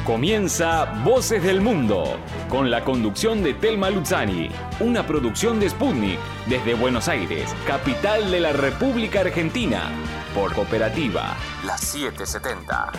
Comienza Voces del Mundo, con la conducción de Telma Luzzani, una producción de Sputnik, desde Buenos Aires, capital de la República Argentina, por Cooperativa, la 770.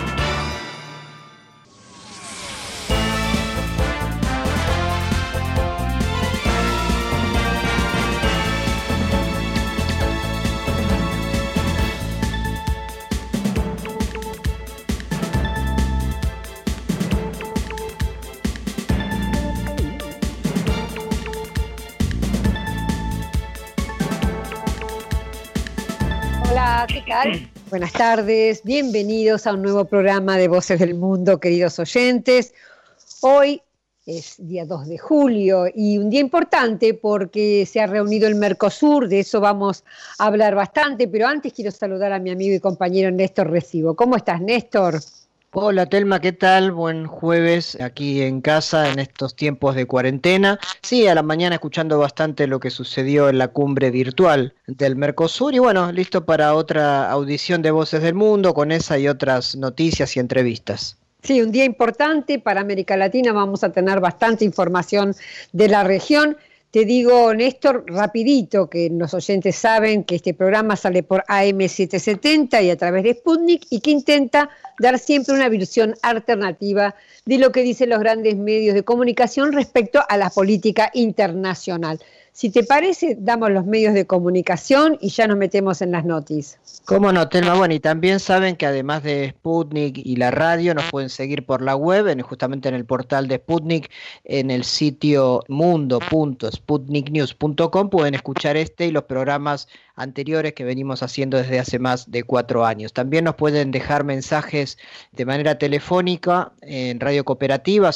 Hola, ¿qué tal? Buenas tardes, bienvenidos a un nuevo programa de Voces del Mundo, queridos oyentes. Hoy es día 2 de julio y un día importante porque se ha reunido el Mercosur, de eso vamos a hablar bastante, pero antes quiero saludar a mi amigo y compañero Néstor Recibo. ¿Cómo estás, Néstor? Hola Telma, ¿qué tal? Buen jueves aquí en casa en estos tiempos de cuarentena. Sí, a la mañana escuchando bastante lo que sucedió en la cumbre virtual del Mercosur y bueno, listo para otra audición de Voces del Mundo con esa y otras noticias y entrevistas. Sí, un día importante para América Latina, vamos a tener bastante información de la región. Te digo, Néstor, rapidito, que los oyentes saben que este programa sale por AM770 y a través de Sputnik y que intenta dar siempre una visión alternativa de lo que dicen los grandes medios de comunicación respecto a la política internacional. Si te parece, damos los medios de comunicación y ya nos metemos en las noticias. ¿Cómo no, Telma? Bueno, y también saben que además de Sputnik y la radio, nos pueden seguir por la web, justamente en el portal de Sputnik, en el sitio mundo.sputniknews.com. Pueden escuchar este y los programas anteriores que venimos haciendo desde hace más de 4 años. También nos pueden dejar mensajes de manera telefónica en Radio Cooperativa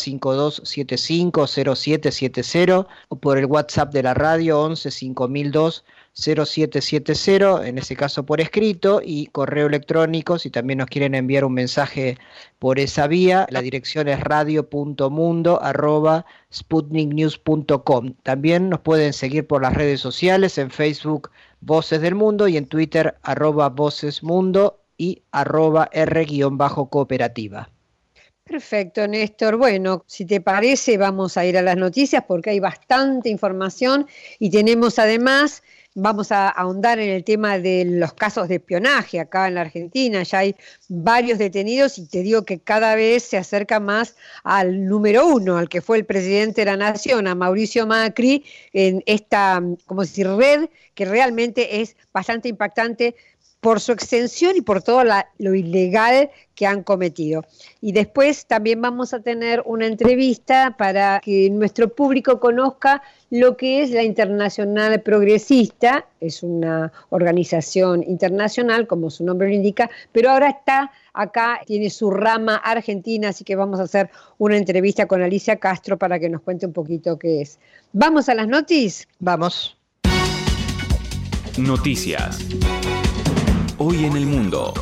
5275-0770 o por el WhatsApp de la radio 11-5002-0770, en ese caso por escrito, y correo electrónico si también nos quieren enviar un mensaje por esa vía. La dirección es radio.mundo@sputniknews.com. También nos pueden seguir por las redes sociales, en Facebook Voces del Mundo y en Twitter @vocesmundo y @r_cooperativa. Perfecto, Néstor. Bueno, si te parece, vamos a ir a las noticias porque hay bastante información y tenemos además, vamos a ahondar en el tema de los casos de espionaje acá en la Argentina. Ya hay varios detenidos y te digo que cada vez se acerca más al número uno, al que fue el presidente de la Nación, a Mauricio Macri, en esta, como decir, red que realmente es bastante impactante por su extensión y por todo lo ilegal que han cometido. Y después también vamos a tener una entrevista para que nuestro público conozca lo que es la Internacional Progresista. Es una organización internacional, como su nombre lo indica, pero ahora está acá, tiene su rama argentina, así que vamos a hacer una entrevista con Alicia Castro para que nos cuente un poquito qué es. ¿Vamos a las noticias? Vamos. Noticias. Hoy en el mundo.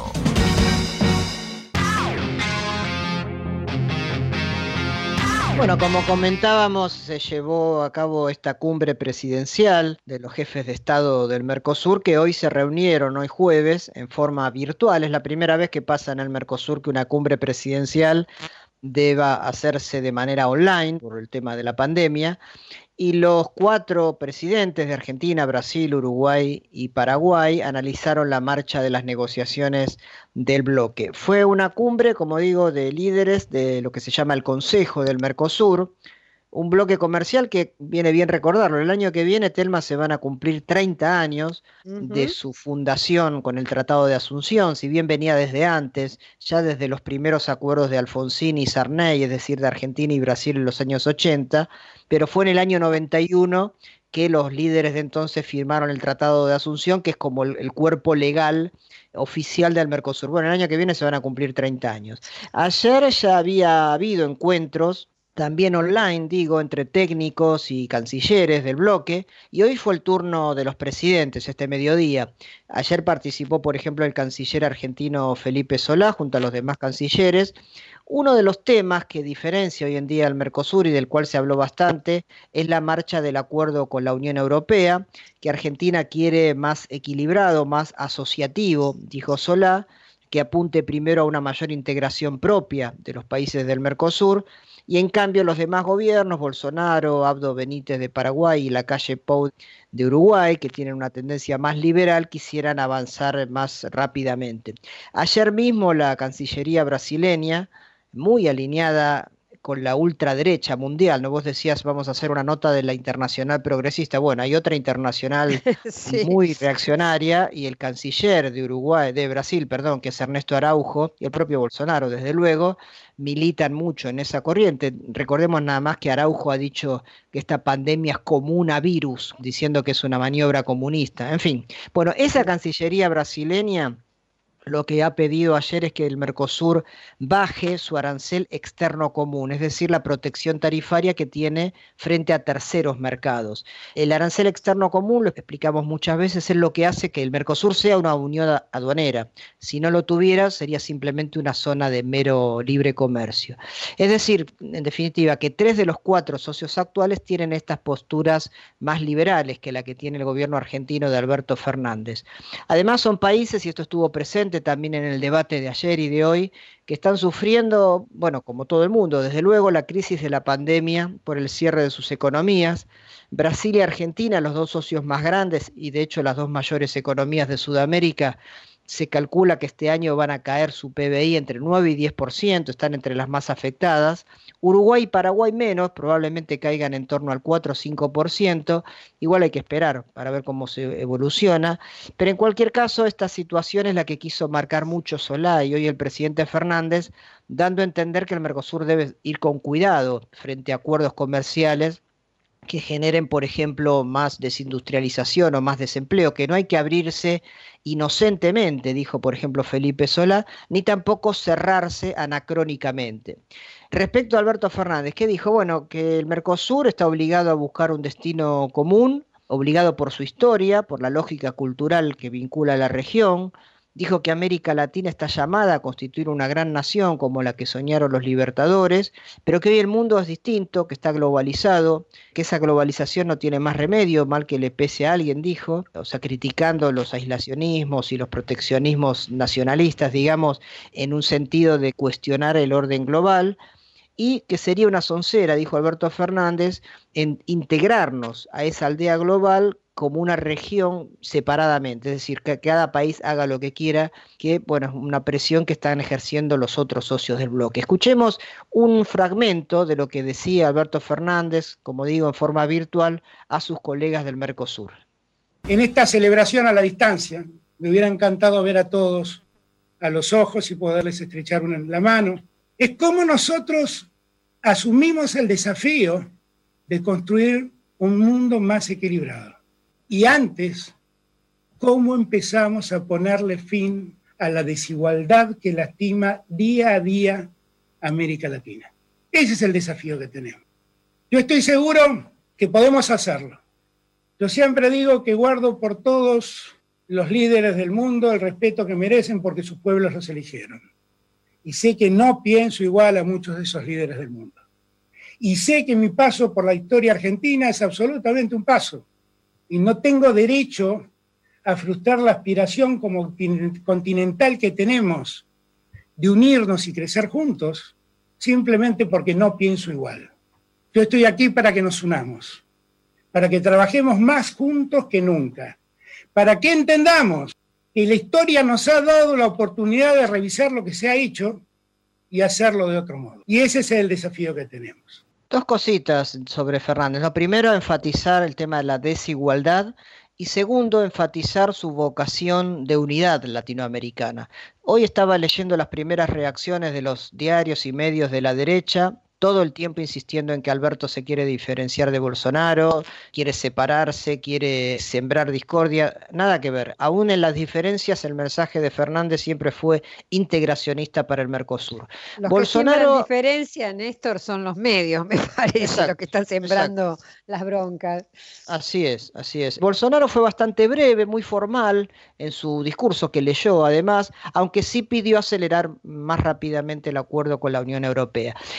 Bueno, como comentábamos, se llevó a cabo esta cumbre presidencial de los jefes de Estado del Mercosur que hoy se reunieron, hoy jueves, en forma virtual. Es la primera vez que pasa en el Mercosur que una cumbre presidencial deba hacerse de manera online por el tema de la pandemia. Y los 4 presidentes de Argentina, Brasil, Uruguay y Paraguay analizaron la marcha de las negociaciones del bloque. Fue una cumbre, como digo, de líderes de lo que se llama el Consejo del Mercosur, un bloque comercial que viene bien recordarlo. El año que viene, Telma, se van a cumplir 30 años de su fundación con el Tratado de Asunción, si bien venía desde antes, ya desde los primeros acuerdos de Alfonsín y Sarney, es decir, de Argentina y Brasil en los años 80, pero fue en el año 91 que los líderes de entonces firmaron el Tratado de Asunción, que es como el cuerpo legal oficial del Mercosur. Bueno, el año que viene se van a cumplir 30 años. Ayer ya había habido encuentros también online, digo, entre técnicos y cancilleres del bloque, y hoy fue el turno de los presidentes, este mediodía. Ayer participó, por ejemplo, el canciller argentino Felipe Solá, junto a los demás cancilleres. Uno de los temas que diferencia hoy en día al Mercosur y del cual se habló bastante es la marcha del acuerdo con la Unión Europea, que Argentina quiere más equilibrado, más asociativo, dijo Solá, que apunte primero a una mayor integración propia de los países del Mercosur, y en cambio los demás gobiernos, Bolsonaro, Abdo Benítez de Paraguay y Lacalle Pou de Uruguay, que tienen una tendencia más liberal, quisieran avanzar más rápidamente. Ayer mismo la Cancillería brasileña, muy alineada con la ultraderecha mundial, ¿no? Vos decías, vamos a hacer una nota de la Internacional Progresista. Bueno, hay otra internacional sí, muy reaccionaria, y el canciller de Uruguay, de Brasil, perdón, que es Ernesto Araujo, y el propio Bolsonaro, desde luego, militan mucho en esa corriente. Recordemos nada más que Araujo ha dicho que esta pandemia es como un virus, diciendo que es una maniobra comunista. En fin, bueno, esa Cancillería brasileña lo que ha pedido ayer es que el Mercosur baje su arancel externo común, es decir, la protección tarifaria que tiene frente a terceros mercados. El arancel externo común, lo explicamos muchas veces, es lo que hace que el Mercosur sea una unión aduanera. Si no lo tuviera, sería simplemente una zona de mero libre comercio. Es decir, en definitiva, que 3 de los 4 socios actuales tienen estas posturas más liberales que la que tiene el gobierno argentino de Alberto Fernández. Además, son países, y esto estuvo presente también en el debate de ayer y de hoy, que están sufriendo, bueno, como todo el mundo, desde luego la crisis de la pandemia por el cierre de sus economías. Brasil y Argentina, los 2 socios más grandes y de hecho las 2 mayores economías de Sudamérica, se calcula que este año van a caer su PBI entre 9 y 10%, están entre las más afectadas. Uruguay y Paraguay menos, probablemente caigan en torno al 4 o 5%, igual hay que esperar para ver cómo se evoluciona, pero en cualquier caso esta situación es la que quiso marcar mucho Solá y hoy el presidente Fernández, dando a entender que el Mercosur debe ir con cuidado frente a acuerdos comerciales que generen, por ejemplo, más desindustrialización o más desempleo, que no hay que abrirse inocentemente, dijo, por ejemplo, Felipe Solá, ni tampoco cerrarse anacrónicamente. Respecto a Alberto Fernández, ¿qué dijo? Bueno, que el Mercosur está obligado a buscar un destino común, obligado por su historia, por la lógica cultural que vincula a la región. Dijo que América Latina está llamada a constituir una gran nación como la que soñaron los libertadores, pero que hoy el mundo es distinto, que está globalizado, que esa globalización no tiene más remedio, mal que le pese a alguien, dijo, o sea, criticando los aislacionismos y los proteccionismos nacionalistas, digamos, en un sentido de cuestionar el orden global, y que sería una soncera, dijo Alberto Fernández, en integrarnos a esa aldea global como una región separadamente, es decir, que cada país haga lo que quiera, que bueno, es una presión que están ejerciendo los otros socios del bloque. Escuchemos un fragmento de lo que decía Alberto Fernández, como digo, en forma virtual, a sus colegas del Mercosur. En esta celebración a la distancia, me hubiera encantado ver a todos a los ojos y poderles estrechar la mano. Es como nosotros asumimos el desafío de construir un mundo más equilibrado. Y antes, ¿cómo empezamos a ponerle fin a la desigualdad que lastima día a día a América Latina? Ese es el desafío que tenemos. Yo estoy seguro que podemos hacerlo. Yo siempre digo que guardo por todos los líderes del mundo el respeto que merecen porque sus pueblos los eligieron. Y sé que no pienso igual a muchos de esos líderes del mundo. Y sé que mi paso por la historia argentina es absolutamente un paso. Y no tengo derecho a frustrar la aspiración como continental que tenemos de unirnos y crecer juntos, simplemente porque no pienso igual. Yo estoy aquí para que nos unamos, para que trabajemos más juntos que nunca, para que entendamos que la historia nos ha dado la oportunidad de revisar lo que se ha hecho y hacerlo de otro modo. Y ese es el desafío que tenemos. 2 cositas sobre Fernández. Lo primero, enfatizar el tema de la desigualdad y segundo, enfatizar su vocación de unidad latinoamericana. Hoy estaba leyendo las primeras reacciones de los diarios y medios de la derecha, todo el tiempo insistiendo en que Alberto se quiere diferenciar de Bolsonaro, quiere separarse, quiere sembrar discordia, nada que ver. Aún en las diferencias el mensaje de Fernández siempre fue integracionista para el Mercosur. Los Bolsonaro... que siembran diferencia, Néstor, son los medios, me parece, exacto, los que están sembrando las broncas. Así es, así es. Bolsonaro fue bastante breve, muy formal en su discurso que leyó además, aunque sí pidió acelerar más rápidamente el acuerdo con la Unión Europea. Y el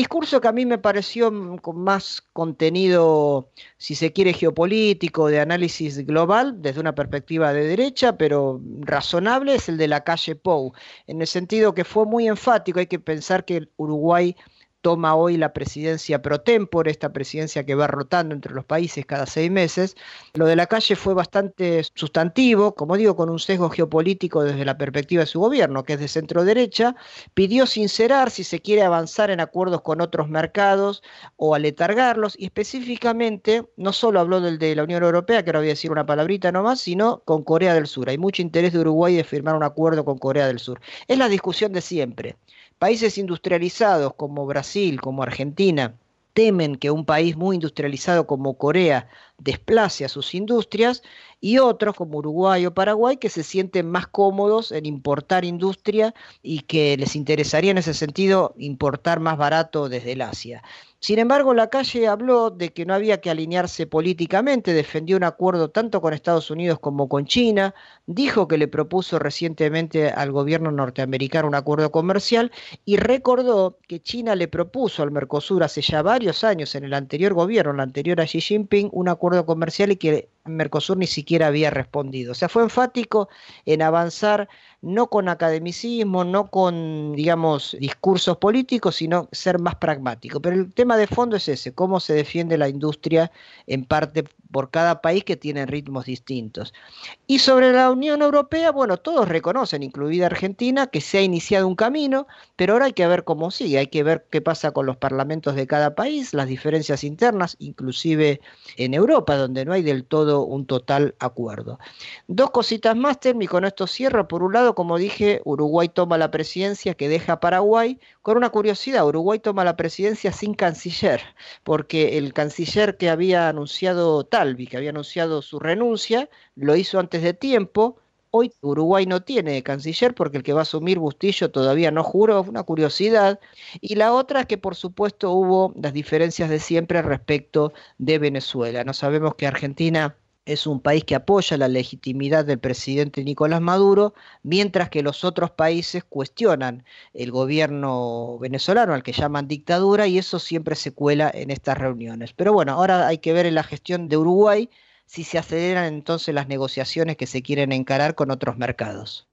discurso que a mí me pareció con más contenido, si se quiere, geopolítico, de análisis global, desde una perspectiva de derecha, pero razonable, es el de Lacalle Pou, en el sentido que fue muy enfático. Hay que pensar que Uruguay toma hoy la presidencia pro tempore, esta presidencia que va rotando entre los países cada 6 meses. Lo de Lacalle fue bastante sustantivo, como digo, con un sesgo geopolítico desde la perspectiva de su gobierno, que es de centro derecha. Pidió sincerar si se quiere avanzar en acuerdos con otros mercados o aletargarlos, y específicamente no solo habló del de la Unión Europea, que ahora voy a decir una palabrita nomás, sino con Corea del Sur. Hay mucho interés de Uruguay de firmar un acuerdo con Corea del Sur. Es la discusión de siempre. Países industrializados como Brasil, como Argentina, temen que un país muy industrializado como Corea desplace a sus industrias, y otros como Uruguay o Paraguay que se sienten más cómodos en importar industria y que les interesaría en ese sentido importar más barato desde el Asia. Sin embargo, Lacalle habló de que no había que alinearse políticamente, defendió un acuerdo tanto con Estados Unidos como con China, dijo que le propuso recientemente al gobierno norteamericano un acuerdo comercial y recordó que China le propuso al Mercosur hace ya varios años, en el anterior gobierno, en la anterior a Xi Jinping, un acuerdo comercial y que Mercosur ni siquiera había respondido. O sea, fue enfático en avanzar no con academicismo, no con, digamos, discursos políticos, sino ser más pragmático. Pero el tema de fondo es ese, cómo se defiende la industria en parte por cada país que tienen ritmos distintos. Y sobre la Unión Europea, bueno, todos reconocen, incluida Argentina, que se ha iniciado un camino, pero ahora hay que ver cómo sigue, hay que ver qué pasa con los parlamentos de cada país, las diferencias internas, inclusive en Europa, donde no hay del todo un total acuerdo. 2 cositas más, Termi, con esto cierro. Por un lado, como dije, Uruguay toma la presidencia que deja Paraguay, con una curiosidad: Uruguay toma la presidencia sin canciller, porque el canciller que había anunciado Talvi, que había anunciado su renuncia, lo hizo antes de tiempo. Hoy Uruguay no tiene canciller porque el que va a asumir, Bustillo, todavía no juró, una curiosidad. Y la otra es que por supuesto hubo las diferencias de siempre respecto de Venezuela. No sabemos que Argentina es un país que apoya la legitimidad del presidente Nicolás Maduro, mientras que los otros países cuestionan el gobierno venezolano, al que llaman dictadura, y eso siempre se cuela en estas reuniones. Pero bueno, ahora hay que ver en la gestión de Uruguay si se aceleran entonces las negociaciones que se quieren encarar con otros mercados.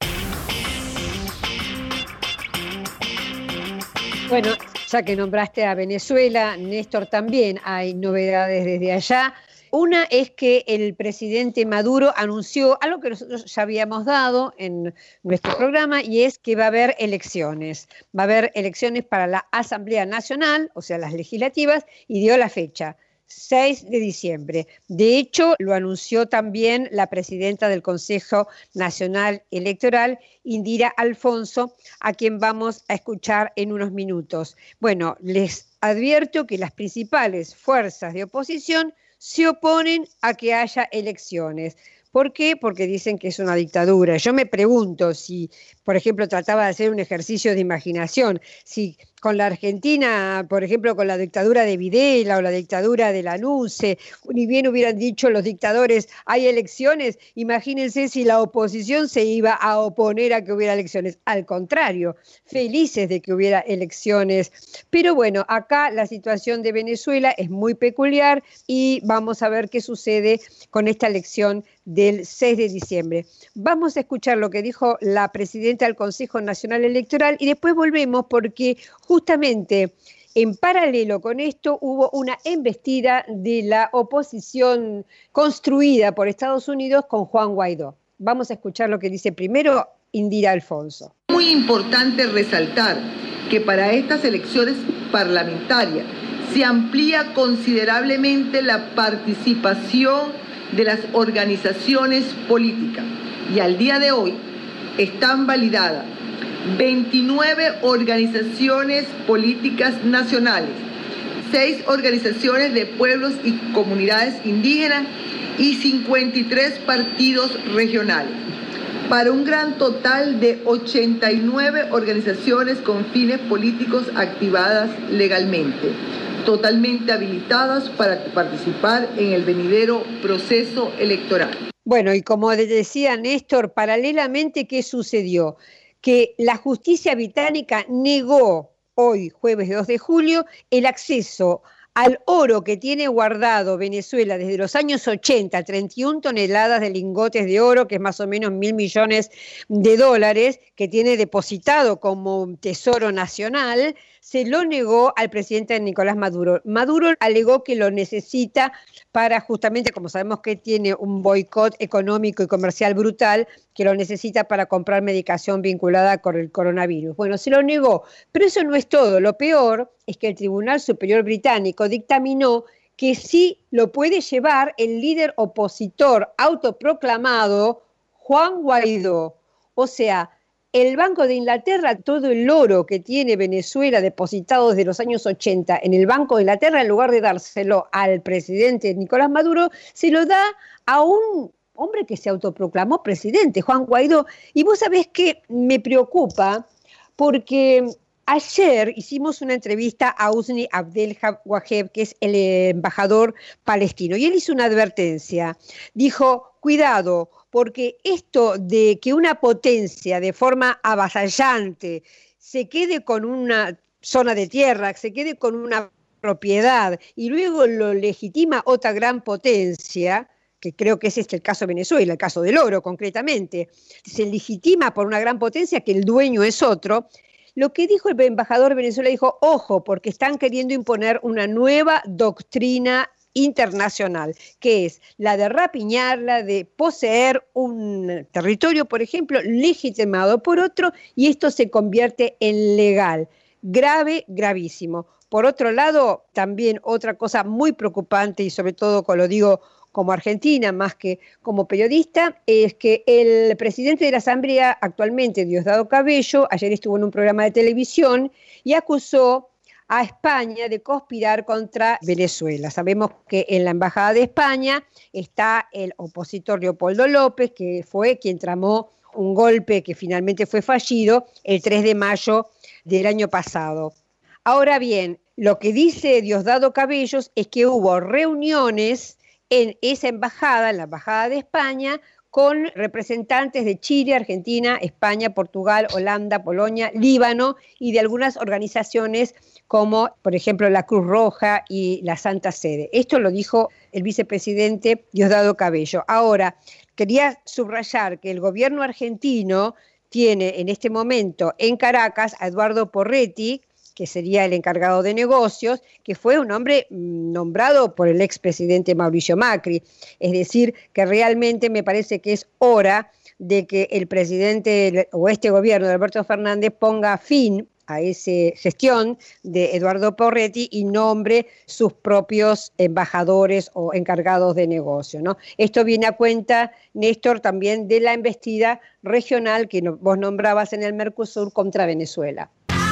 Bueno, ya que nombraste a Venezuela, Néstor, también hay novedades desde allá. Una es que el presidente Maduro anunció algo que nosotros ya habíamos dado en nuestro programa, y es que va a haber elecciones. Va a haber elecciones para la Asamblea Nacional, o sea, las legislativas, y dio la fecha: 6 de diciembre. De hecho, lo anunció también la presidenta del Consejo Nacional Electoral, Indira Alfonso, a quien vamos a escuchar en unos minutos. Bueno, les advierto que las principales fuerzas de oposición se oponen a que haya elecciones. ¿Por qué? Porque dicen que es una dictadura. Yo me pregunto si, por ejemplo, trataba de hacer un ejercicio de imaginación, si con la Argentina, por ejemplo, con la dictadura de Videla o la dictadura de Lanusse, ni bien hubieran dicho los dictadores, hay elecciones, imagínense si la oposición se iba a oponer a que hubiera elecciones. Al contrario, felices de que hubiera elecciones. Pero bueno, acá la situación de Venezuela es muy peculiar y vamos a ver qué sucede con esta elección del 6 de diciembre. Vamos a escuchar lo que dijo la presidenta del Consejo Nacional Electoral y después volvemos, porque justamente en paralelo con esto hubo una embestida de la oposición construida por Estados Unidos con Juan Guaidó. Vamos a escuchar lo que dice primero Indira Alfonso. Muy importante resaltar que para estas elecciones parlamentarias se amplía considerablemente la participación de las organizaciones políticas, y al día de hoy están validadas 29 organizaciones políticas nacionales, 6 organizaciones de pueblos y comunidades indígenas y 53 partidos regionales, para un gran total de 89 organizaciones con fines políticos activadas legalmente, totalmente habilitadas para participar en el venidero proceso electoral. Bueno, y como decía Néstor, paralelamente, ¿qué sucedió? Que la justicia británica negó hoy, jueves 2 de julio, el acceso al oro que tiene guardado Venezuela desde los años 80, 31 toneladas de lingotes de oro, que es más o menos $1.000 millones, que tiene depositado como un tesoro nacional, se lo negó al presidente Nicolás Maduro. Maduro alegó que lo necesita para justamente, como sabemos que tiene un boicot económico y comercial brutal, que lo necesita para comprar medicación vinculada con el coronavirus. Bueno, se lo negó, pero eso no es todo. Lo peor es que el Tribunal Superior Británico dictaminó que sí lo puede llevar el líder opositor autoproclamado Juan Guaidó. O sea, el Banco de Inglaterra, todo el oro que tiene Venezuela depositado desde los años 80 en el Banco de Inglaterra, en lugar de dárselo al presidente Nicolás Maduro, se lo da a un hombre que se autoproclamó presidente, Juan Guaidó. Y vos sabés que me preocupa porque ayer hicimos una entrevista a Husni Abdel Waheb, que es el embajador palestino, y él hizo una advertencia. Dijo, cuidado, porque esto de que una potencia de forma avasallante se quede con una zona de tierra, se quede con una propiedad y luego lo legitima otra gran potencia, que creo que ese es el caso de Venezuela, el caso del oro concretamente, se legitima por una gran potencia que el dueño es otro. Lo que dijo el embajador de Venezuela, dijo, ojo, porque están queriendo imponer una nueva doctrina internacional, que es la de rapiñar, la de poseer un territorio, por ejemplo, legitimado por otro, y esto se convierte en legal. Grave, gravísimo. Por otro lado, también otra cosa muy preocupante, y sobre todo lo digo como argentina, más que como periodista, es que el presidente de la Asamblea actualmente, Diosdado Cabello, ayer estuvo en un programa de televisión y acusó a España de conspirar contra Venezuela. Sabemos que en la Embajada de España está el opositor Leopoldo López, que fue quien tramó un golpe que finalmente fue fallido el 3 de mayo del año pasado. Ahora bien, lo que dice Diosdado Cabello es que hubo reuniones en esa embajada, en la Embajada de España, con representantes de Chile, Argentina, España, Portugal, Holanda, Polonia, Líbano y de algunas organizaciones como, por ejemplo, la Cruz Roja y la Santa Sede. Esto lo dijo el vicepresidente Diosdado Cabello. Ahora, quería subrayar que el gobierno argentino tiene en este momento en Caracas a Eduardo Porretti, que sería el encargado de negocios, que fue un hombre nombrado por el expresidente Mauricio Macri. Es decir, que realmente me parece que es hora de que el presidente o este gobierno de Alberto Fernández ponga fin a esa gestión de Eduardo Porretti y nombre sus propios embajadores o encargados de negocio, ¿no? Esto viene a cuenta, Néstor, también de la embestida regional que vos nombrabas en el Mercosur contra Venezuela.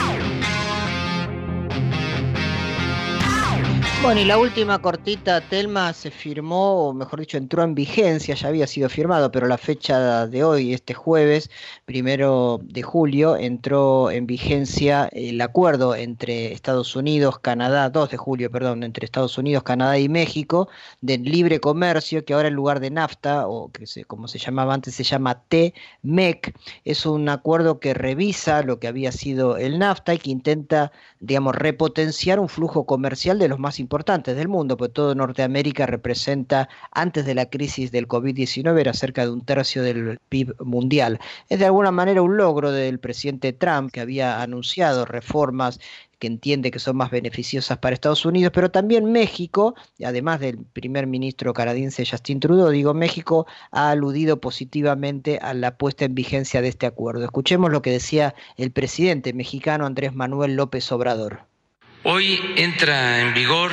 Bueno, y la última cortita, Telma, se firmó, o mejor dicho, entró en vigencia, ya había sido firmado, pero la fecha de hoy, este jueves, 1 de julio, entró en vigencia el acuerdo entre Estados Unidos, Canadá, 2 de julio, perdón, entre Estados Unidos, Canadá y México, de libre comercio, que ahora en lugar de NAFTA, o que como se llamaba antes, se llama TMEC, es un acuerdo que revisa lo que había sido el NAFTA y que intenta, digamos, repotenciar un flujo comercial de los más importantes del mundo, porque todo Norteamérica representa, antes de la crisis del COVID-19, era cerca de 1/3 del PIB mundial. Es de alguna manera un logro del presidente Trump, que había anunciado reformas que entiende que son más beneficiosas para Estados Unidos, pero también México, además del primer ministro canadiense Justin Trudeau, México ha aludido positivamente a la puesta en vigencia de este acuerdo. Escuchemos lo que decía el presidente mexicano Andrés Manuel López Obrador. Hoy entra en vigor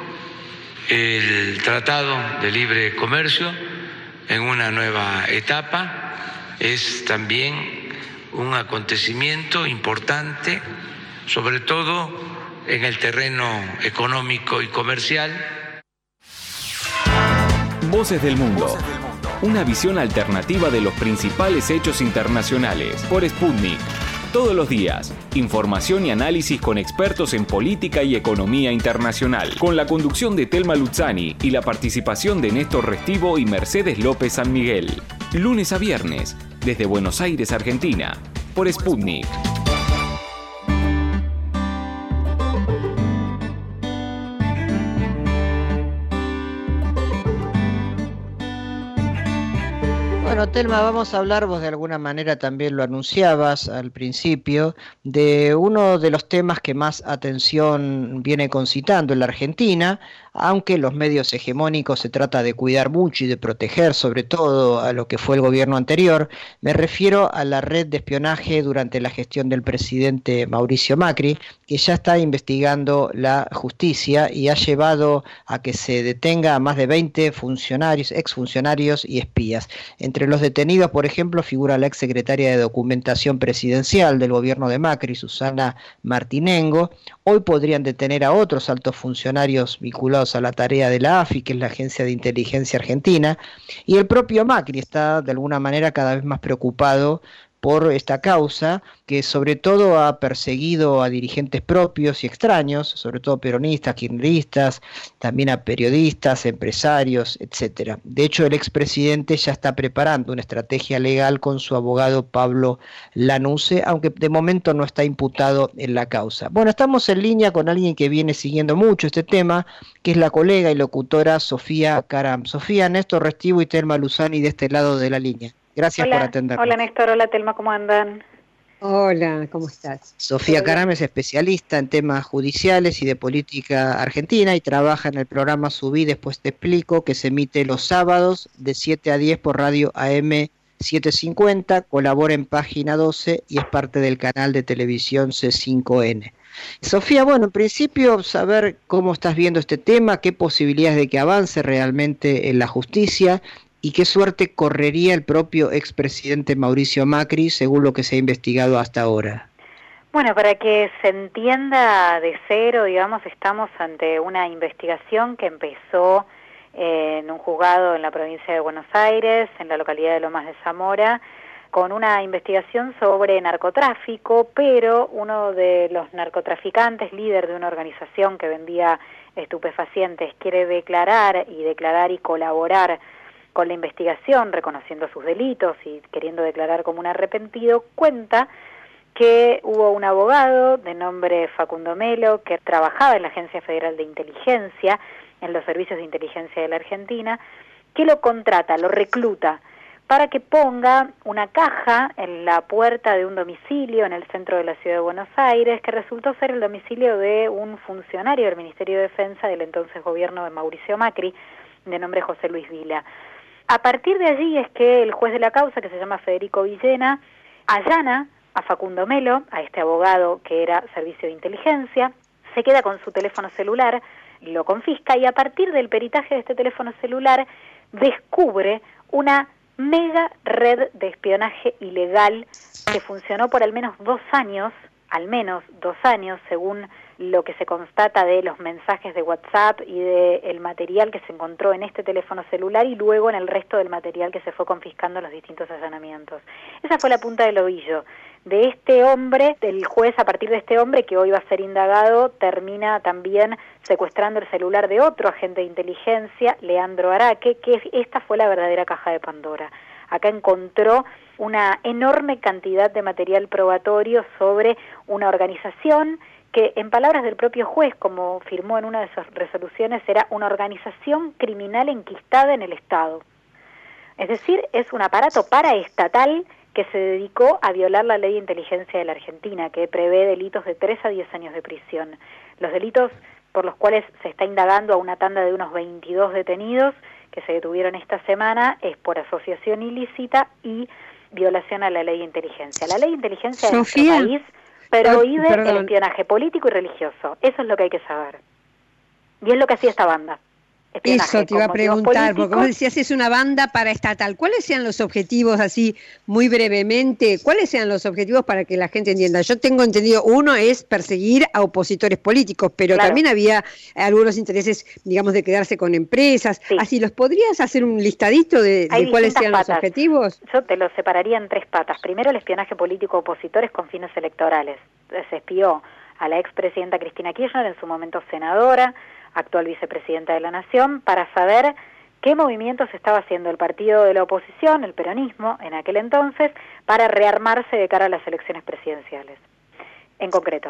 el Tratado de Libre Comercio en una nueva etapa. Es también un acontecimiento importante, sobre todo en el terreno económico y comercial. Voces del Mundo. Una visión alternativa de los principales hechos internacionales por Sputnik. Todos los días, información y análisis con expertos en política y economía internacional, con la conducción de Telma Luzzani y la participación de Néstor Restivo y Mercedes López San Miguel. Lunes a viernes, desde Buenos Aires, Argentina, por Sputnik. Bueno, Telma, vamos a hablar, vos de alguna manera también lo anunciabas al principio, de uno de los temas que más atención viene concitando en la Argentina, aunque los medios hegemónicos se trata de cuidar mucho y de proteger sobre todo a lo que fue el gobierno anterior. Me refiero a la red de espionaje durante la gestión del presidente Mauricio Macri, que ya está investigando la justicia y ha llevado a que se detenga a más de 20 funcionarios, exfuncionarios y espías. Entre los detenidos, por ejemplo, figura la exsecretaria de Documentación Presidencial del gobierno de Macri, Susana Martinengo. Hoy podrían detener a otros altos funcionarios vinculados a la tarea de la AFI, que es la Agencia de Inteligencia Argentina, y el propio Macri está de alguna manera cada vez más preocupado por esta causa, que sobre todo ha perseguido a dirigentes propios y extraños, sobre todo peronistas, kirchneristas, también a periodistas, empresarios, etcétera. De hecho, el expresidente ya está preparando una estrategia legal con su abogado Pablo Lanuse, aunque de momento no está imputado en la causa. Bueno, estamos en línea con alguien que viene siguiendo mucho este tema, que es la colega y locutora Sofía Caram. Sofía, Néstor Restivo y Telma Luzani de este lado de la línea. Gracias por atendernos. Hola Néstor, hola Telma, ¿cómo andan? Hola, ¿cómo estás? Sofía Caram es especialista en temas judiciales y de política argentina y trabaja en el programa Subí, después te explico, que se emite los sábados de 7 a 10 por radio AM 750, colabora en Página 12 y es parte del canal de televisión C5N. Sofía, bueno, en principio saber cómo estás viendo este tema, qué posibilidades de que avance realmente en la justicia y qué suerte correría el propio expresidente Mauricio Macri, según lo que se ha investigado hasta ahora. Bueno, para que se entienda de cero, digamos, estamos ante una investigación que empezó en un juzgado en la provincia de Buenos Aires, en la localidad de Lomas de Zamora, con una investigación sobre narcotráfico, pero uno de los narcotraficantes, líder de una organización que vendía estupefacientes, quiere declarar y colaborar con la investigación, reconociendo sus delitos y queriendo declarar como un arrepentido. Cuenta que hubo un abogado de nombre Facundo Melo que trabajaba en la Agencia Federal de Inteligencia, en los servicios de inteligencia de la Argentina, que lo contrata, lo recluta, para que ponga una caja en la puerta de un domicilio en el centro de la ciudad de Buenos Aires, que resultó ser el domicilio de un funcionario del Ministerio de Defensa del entonces gobierno de Mauricio Macri, de nombre José Luis Vila. A partir de allí es que el juez de la causa, que se llama Federico Villena, allana a Facundo Melo, a este abogado que era servicio de inteligencia, se queda con su teléfono celular, lo confisca y a partir del peritaje de este teléfono celular descubre una mega red de espionaje ilegal que funcionó por al menos 2 años, según lo que se constata de los mensajes de WhatsApp y del material que se encontró en este teléfono celular y luego en el resto del material que se fue confiscando en los distintos allanamientos. Esa fue la punta del ovillo de este hombre. El juez, a partir de este hombre, que hoy va a ser indagado, termina también secuestrando el celular de otro agente de inteligencia, Leandro Araque, que esta fue la verdadera caja de Pandora. Acá encontró una enorme cantidad de material probatorio sobre una organización que, en palabras del propio juez, como firmó en una de sus resoluciones, era una organización criminal enquistada en el Estado. Es decir, es un aparato paraestatal que se dedicó a violar la ley de inteligencia de la Argentina, que prevé delitos de 3 a 10 años de prisión. Los delitos por los cuales se está indagando a una tanda de unos 22 detenidos que se detuvieron esta semana es por asociación ilícita y violación a la ley de inteligencia. La ley de inteligencia de nuestro país prohíbe el espionaje político y religioso. Eso es lo que hay que saber. Y es lo que hacía esta banda. Eso te iba a preguntar, porque vos decías es una banda paraestatal. ¿Cuáles sean los objetivos, así muy brevemente, cuáles sean los objetivos para que la gente entienda? Yo tengo entendido, uno es perseguir a opositores políticos, pero claro, también había algunos intereses, digamos, de quedarse con empresas. Sí. Así, ¿los podrías hacer un listadito de cuáles sean los objetivos? Yo te los separaría en 3 patas. Primero, el espionaje político a opositores con fines electorales. Se espió a la expresidenta Cristina Kirchner, en su momento senadora, actual vicepresidenta de la Nación, para saber qué movimientos estaba haciendo el partido de la oposición, el peronismo, en aquel entonces, para rearmarse de cara a las elecciones presidenciales. En concreto,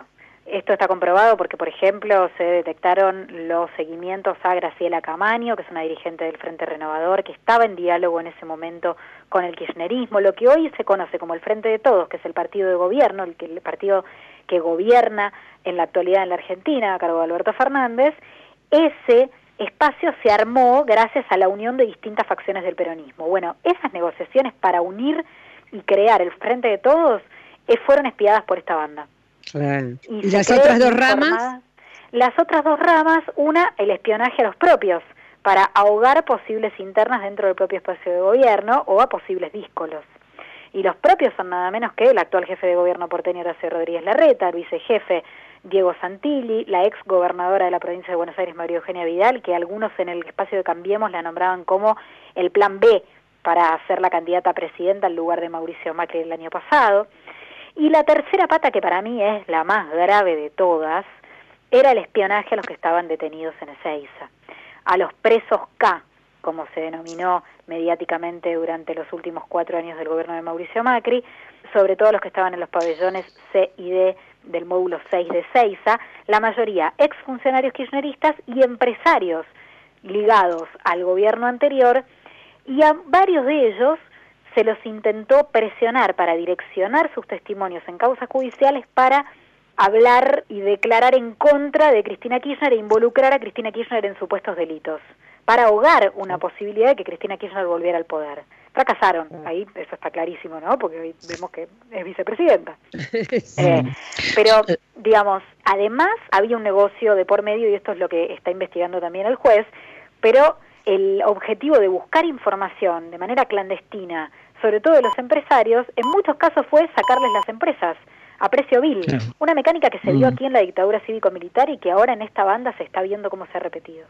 Esto está comprobado porque, por ejemplo, se detectaron los seguimientos a Graciela Camaño, que es una dirigente del Frente Renovador, que estaba en diálogo en ese momento con el kirchnerismo, lo que hoy se conoce como el Frente de Todos, que es el partido de gobierno, el partido que gobierna en la actualidad en la Argentina, a cargo de Alberto Fernández. Ese espacio se armó gracias a la unión de distintas facciones del peronismo. Bueno, esas negociaciones para unir y crear el Frente de Todos fueron espiadas por esta banda. Claro. ¿Y las otras dos ramas? Las otras dos ramas, una, el espionaje a los propios, para ahogar posibles internas dentro del propio espacio de gobierno o a posibles díscolos. Y los propios son nada menos que el actual jefe de gobierno porteño Horacio Rodríguez Larreta, el vicejefe Diego Santilli, la ex gobernadora de la provincia de Buenos Aires María Eugenia Vidal, que algunos en el espacio de Cambiemos la nombraban como el plan B para ser la candidata a presidenta en lugar de Mauricio Macri el año pasado. Y la tercera pata, que para mí es la más grave de todas, era el espionaje a los que estaban detenidos en Ezeiza, a los presos K, como se denominó mediáticamente durante los últimos 4 años del gobierno de Mauricio Macri, sobre todo los que estaban en los pabellones C y D del módulo 6 de Ezeiza, la mayoría exfuncionarios kirchneristas y empresarios ligados al gobierno anterior, y a varios de ellos se los intentó presionar para direccionar sus testimonios en causas judiciales para hablar y declarar en contra de Cristina Kirchner e involucrar a Cristina Kirchner en supuestos delitos, para ahogar una posibilidad de que Cristina Kirchner volviera al poder. Fracasaron, ahí eso está clarísimo, ¿no? Porque hoy vemos que es vicepresidenta. Pero, digamos, además había un negocio de por medio, y esto es lo que está investigando también el juez, pero el objetivo de buscar información de manera clandestina, sobre todo de los empresarios, en muchos casos fue sacarles las empresas a precio vil. Claro. Una mecánica que se vio aquí en la dictadura cívico-militar y que ahora en esta banda se está viendo cómo se ha repetido.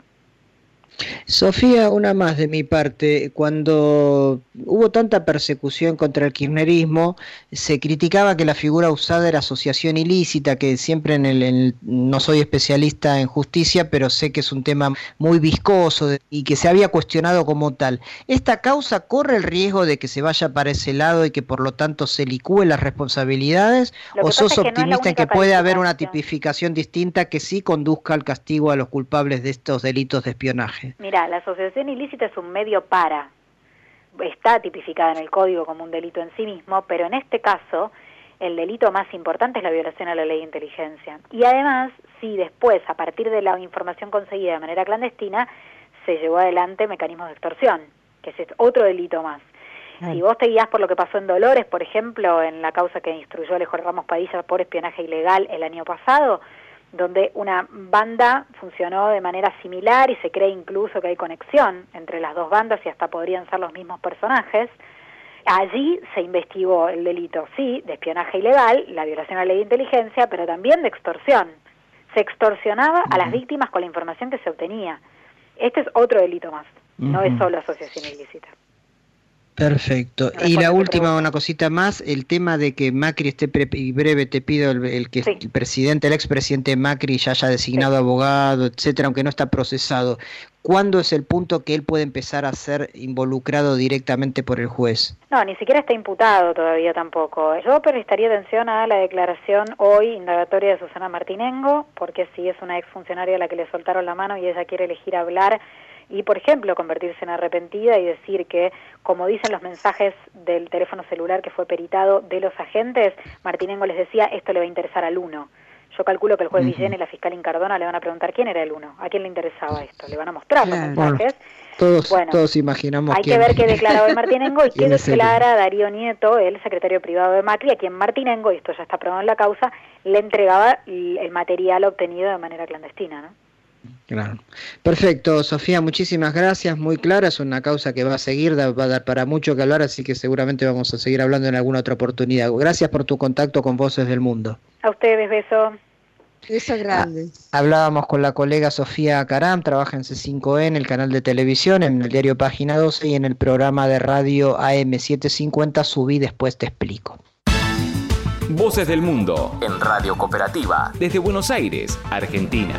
Sofía, una más de mi parte. Cuando hubo tanta persecución contra el kirchnerismo, se criticaba que la figura usada era asociación ilícita, que siempre no soy especialista en justicia, pero sé que es un tema muy viscoso y que se había cuestionado como tal. ¿Esta causa corre el riesgo de que se vaya para ese lado y que por lo tanto se licúen las responsabilidades? ¿O sos optimista en que puede haber una tipificación distinta que sí conduzca al castigo a los culpables de estos delitos de espionaje? Mira, la asociación ilícita es un medio para, está tipificada en el código como un delito en sí mismo, pero en este caso el delito más importante es la violación a la ley de inteligencia. Y además, si después, a partir de la información conseguida de manera clandestina, se llevó adelante mecanismos de extorsión, que es otro delito más. Si vos te guías por lo que pasó en Dolores, por ejemplo, en la causa que instruyó Alejo Ramos Padilla por espionaje ilegal el año pasado, donde una banda funcionó de manera similar y se cree incluso que hay conexión entre las dos bandas y hasta podrían ser los mismos personajes. Allí se investigó el delito, sí, de espionaje ilegal, la violación a la ley de inteligencia, pero también de extorsión. Se extorsionaba a las víctimas con la información que se obtenía. Este es otro delito más, no es solo asociación ilícita. Perfecto. Y la última, una cosita más, el tema de que Macri esté breve, te pido el presidente, el expresidente Macri ya haya designado abogado, etcétera, aunque no está procesado. ¿Cuándo es el punto que él puede empezar a ser involucrado directamente por el juez? No, ni siquiera está imputado todavía tampoco. Yo prestaría atención a la declaración hoy indagatoria de Susana Martinengo, porque si es una exfuncionaria a la que le soltaron la mano y ella quiere elegir hablar y, por ejemplo, convertirse en arrepentida y decir que, como dicen los mensajes del teléfono celular que fue peritado de los agentes, Martinengo les decía, esto le va a interesar al uno. Yo calculo que el juez Villén y la fiscal Incardona le van a preguntar quién era el uno, a quién le interesaba esto, le van a mostrar los mensajes. Todos imaginamos hay que ver qué declara hoy Martinengo y qué declara Darío Nieto, el secretario privado de Macri, a quien Martinengo, y esto ya está probado en la causa, le entregaba el material obtenido de manera clandestina, ¿no? Claro. Perfecto, Sofía, muchísimas gracias, muy clara, es una causa que va a seguir, va a dar para mucho que hablar, así que seguramente vamos a seguir hablando en alguna otra oportunidad. Gracias por tu contacto con Voces del Mundo. A ustedes, beso. Beso grande. Hablábamos con la colega Sofía Caram, trabaja en C5E, en el canal de televisión, en el diario Página 12 y en el programa de radio AM750 Subí Después Te Explico. Voces del Mundo, en Radio Cooperativa, desde Buenos Aires, Argentina.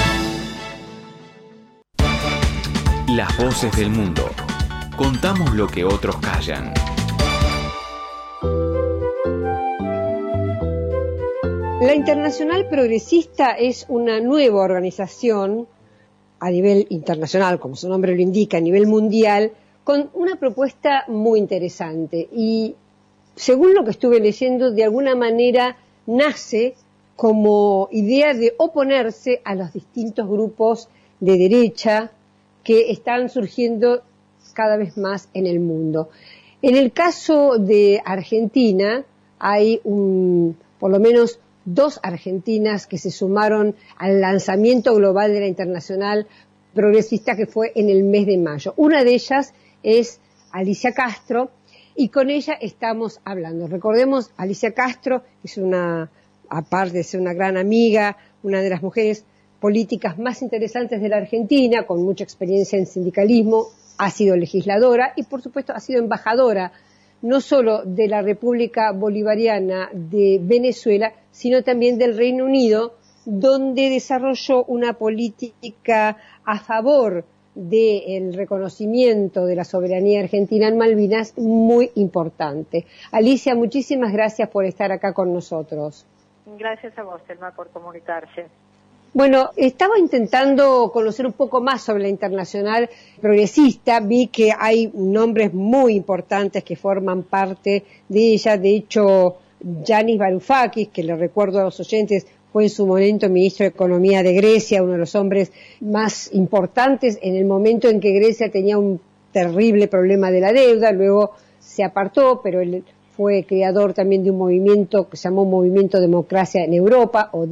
Las voces del mundo. Contamos lo que otros callan. La Internacional Progresista es una nueva organización a nivel internacional, como su nombre lo indica, a nivel mundial, con una propuesta muy interesante. Y según lo que estuve leyendo, de alguna manera nace como idea de oponerse a los distintos grupos de derecha que están surgiendo cada vez más en el mundo. En el caso de Argentina, hay por lo menos 2 argentinas que se sumaron al lanzamiento global de la Internacional Progresista, que fue en el mes de mayo. Una de ellas es Alicia Castro, y con ella estamos hablando. Recordemos, Alicia Castro es aparte de ser una gran amiga, una de las mujeres políticas más interesantes de la Argentina, con mucha experiencia en sindicalismo, ha sido legisladora y, por supuesto, ha sido embajadora no solo de la República Bolivariana de Venezuela, sino también del Reino Unido, donde desarrolló una política a favor del reconocimiento de la soberanía argentina en Malvinas muy importante. Alicia, muchísimas gracias por estar acá con nosotros. Gracias a vos, Telma, por comunicarse. Bueno, estaba intentando conocer un poco más sobre la Internacional Progresista. Vi que hay nombres muy importantes que forman parte de ella. De hecho, Yanis Varoufakis, que le recuerdo a los oyentes, fue en su momento ministro de Economía de Grecia, uno de los hombres más importantes en el momento en que Grecia tenía un terrible problema de la deuda. Luego se apartó, pero él fue creador también de un movimiento que se llamó Movimiento Democracia en Europa, o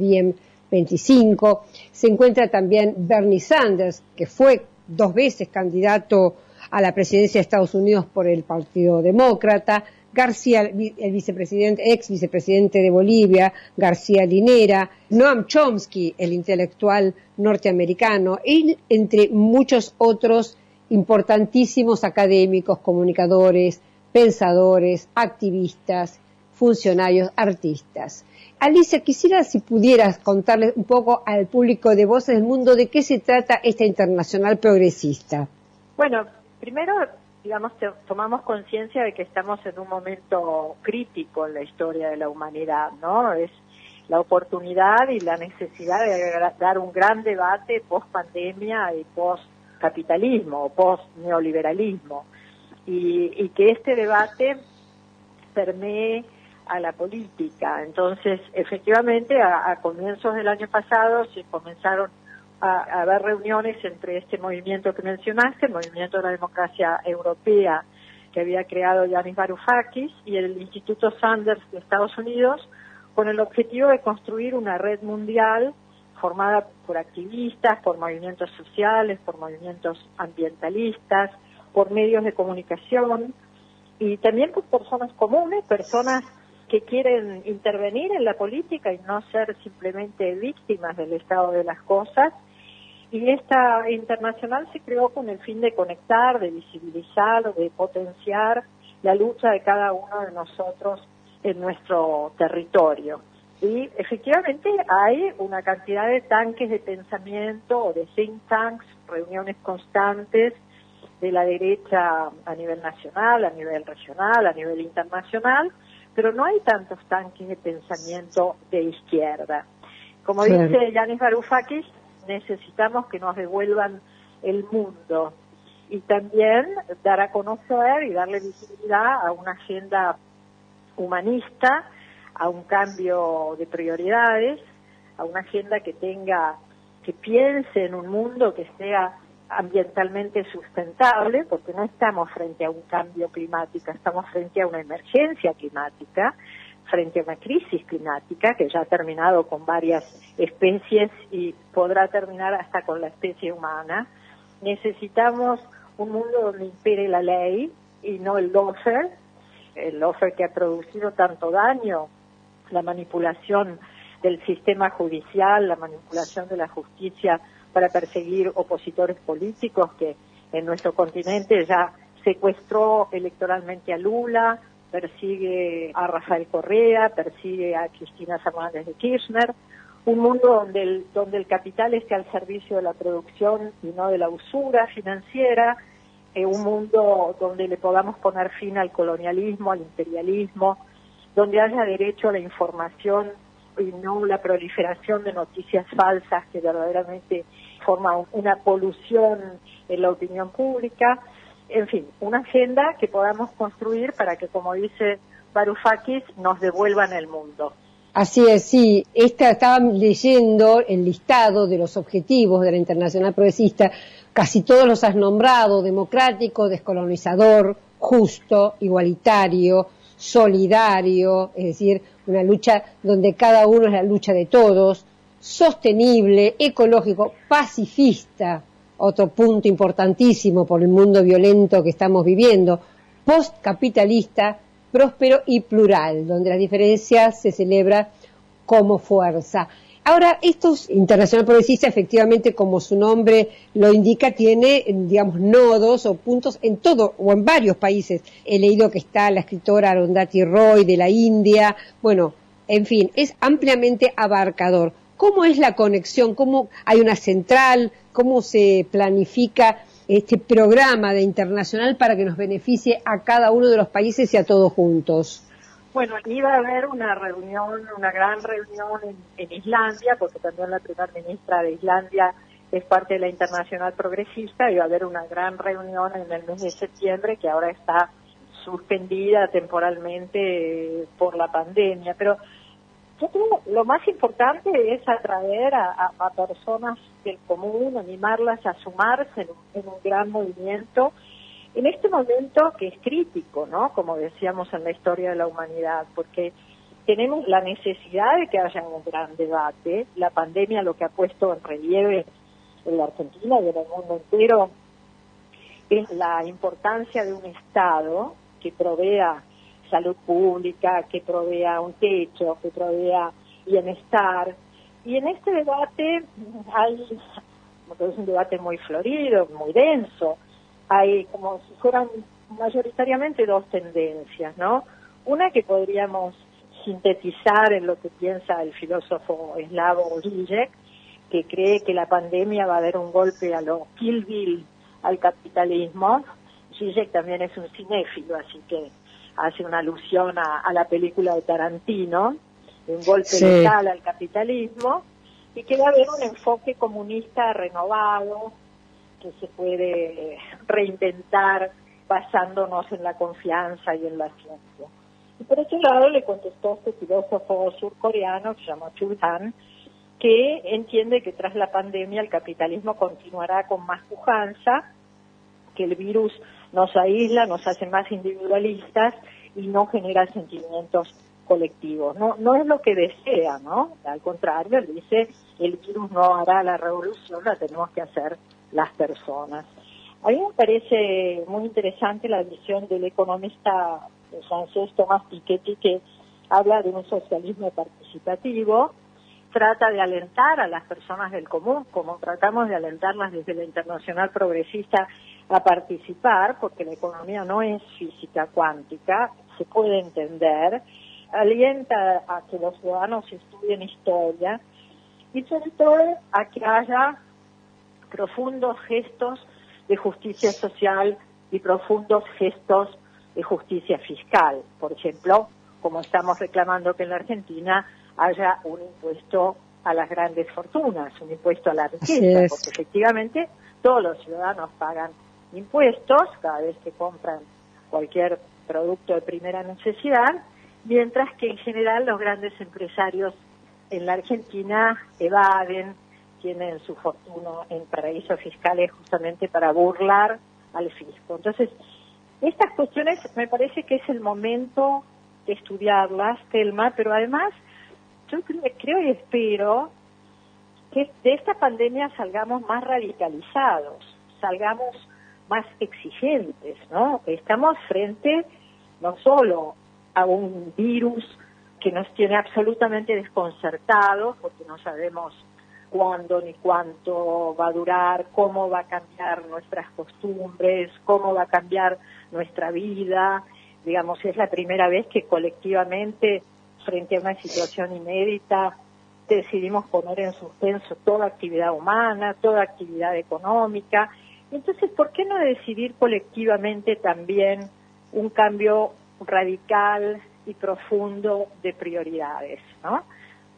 DiEM25. Se encuentra también Bernie Sanders, que fue 2 veces candidato a la presidencia de Estados Unidos por el Partido Demócrata, García, el vicepresidente, ex vicepresidente de Bolivia, García Linera, Noam Chomsky, el intelectual norteamericano, y entre muchos otros importantísimos académicos, comunicadores, pensadores, activistas, funcionarios, artistas. Alicia, quisiera si pudieras contarles un poco al público de Voces del Mundo de qué se trata esta Internacional Progresista. Bueno, primero, digamos, tomamos conciencia de que estamos en un momento crítico en la historia de la humanidad, ¿no? Es la oportunidad y la necesidad de dar un gran debate post-pandemia y post-capitalismo o post-neoliberalismo. Y que este debate permee a la política. Entonces, efectivamente, a comienzos del año pasado se comenzaron a haber reuniones entre este movimiento que mencionaste, el Movimiento de la Democracia Europea, que había creado Yanis Varoufakis, y el Instituto Sanders de Estados Unidos, con el objetivo de construir una red mundial formada por activistas, por movimientos sociales, por movimientos ambientalistas, por medios de comunicación y también por personas comunes, personas que quieren intervenir en la política y no ser simplemente víctimas del estado de las cosas. Y esta internacional se creó con el fin de conectar, de visibilizar, de potenciar la lucha de cada uno de nosotros en nuestro territorio. Y efectivamente hay una cantidad de tanques de pensamiento o de think tanks, reuniones constantes de la derecha a nivel nacional, a nivel regional, a nivel internacional, pero no hay tantos tanques de pensamiento de izquierda. Como dice Yanis Varoufakis, necesitamos que nos devuelvan el mundo y también dar a conocer y darle visibilidad a una agenda humanista, a un cambio de prioridades, a una agenda que piense en un mundo que sea ambientalmente sustentable, porque no estamos frente a un cambio climático, estamos frente a una emergencia climática, frente a una crisis climática que ya ha terminado con varias especies y podrá terminar hasta con la especie humana. Necesitamos un mundo donde impere la ley y no el lawfare que ha producido tanto daño, la manipulación del sistema judicial, la manipulación de la justicia para perseguir opositores políticos, que en nuestro continente ya secuestró electoralmente a Lula, persigue a Rafael Correa, persigue a Cristina Fernández de Kirchner, un mundo donde el capital esté al servicio de la producción y no de la usura financiera, un mundo donde le podamos poner fin al colonialismo, al imperialismo, donde haya derecho a la información y no la proliferación de noticias falsas que verdaderamente forman una polución en la opinión pública. En fin, una agenda que podamos construir para que, como dice Varoufakis, nos devuelvan el mundo. Así es, sí. Estaba leyendo el listado de los objetivos de la Internacional Progresista. Casi todos los has nombrado: democrático, descolonizador, justo, igualitario, solidario, es decir, una lucha donde cada uno es la lucha de todos, sostenible, ecológico, pacifista, otro punto importantísimo por el mundo violento que estamos viviendo, postcapitalista, próspero y plural, donde las diferencias se celebran como fuerza. Ahora, estos Internacional Progresista, efectivamente, como su nombre lo indica, tiene, digamos, nodos o puntos en todo o en varios países. He leído que está la escritora Arundhati Roy de la India. Bueno, en fin, es ampliamente abarcador. ¿Cómo es la conexión? ¿Cómo hay una central? ¿Cómo se planifica este programa de internacional para que nos beneficie a cada uno de los países y a todos juntos? Bueno, iba a haber una reunión, una gran reunión en Islandia, porque también la primera ministra de Islandia es parte de la Internacional Progresista. Iba a haber una gran reunión en el mes de septiembre, que ahora está suspendida temporalmente por la pandemia. Pero yo creo que lo más importante es atraer a personas del común, animarlas a sumarse en un gran movimiento en este momento que es crítico, ¿no? Como decíamos, en la historia de la humanidad, porque tenemos la necesidad de que haya un gran debate. La pandemia lo que ha puesto en relieve en la Argentina y en el mundo entero es la importancia de un Estado que provea salud pública, que provea un techo, que provea bienestar. Y en este debate es un debate muy florido, muy denso. Hay como si fueran mayoritariamente dos tendencias, ¿no? Una que podríamos sintetizar en lo que piensa el filósofo eslavo Zizek, que cree que la pandemia va a dar un golpe a lo Kill Bill al capitalismo. Zizek también es un cinéfilo, así que hace una alusión a la película de Tarantino, de un golpe letal al capitalismo, y que va a haber un enfoque comunista renovado, que se puede reinventar basándonos en la confianza y en la ciencia. Y por ese lado le contestó este filósofo surcoreano que se llama Chul Han, que entiende que tras la pandemia el capitalismo continuará con más pujanza, que el virus nos aísla, nos hace más individualistas y no genera sentimientos colectivos. No es lo que desea, ¿no? Al contrario, él dice, el virus no hará la revolución, la tenemos que hacer las personas. A mí me parece muy interesante la visión del economista francés Thomas Piketty, que habla de un socialismo participativo, trata de alentar a las personas del común, como tratamos de alentarlas desde la Internacional Progresista a participar, porque la economía no es física cuántica, se puede entender, alienta a que los ciudadanos estudien historia y sobre todo a que haya profundos gestos de justicia social y profundos gestos de justicia fiscal. Por ejemplo, como estamos reclamando que en la Argentina haya un impuesto a las grandes fortunas, un impuesto a la riqueza, porque efectivamente todos los ciudadanos pagan impuestos cada vez que compran cualquier producto de primera necesidad, mientras que en general los grandes empresarios en la Argentina evaden, tienen su fortuna en paraísos fiscales justamente para burlar al fisco. Entonces, estas cuestiones me parece que es el momento de estudiarlas, Telma, pero además yo creo y espero que de esta pandemia salgamos más radicalizados, salgamos más exigentes, ¿no? Estamos frente no solo a un virus que nos tiene absolutamente desconcertados, porque no sabemos cuándo ni cuánto va a durar, cómo va a cambiar nuestras costumbres, cómo va a cambiar nuestra vida. Digamos, es la primera vez que colectivamente, frente a una situación inédita, decidimos poner en suspenso toda actividad humana, toda actividad económica. Entonces, ¿por qué no decidir colectivamente también un cambio radical y profundo de prioridades, ¿no?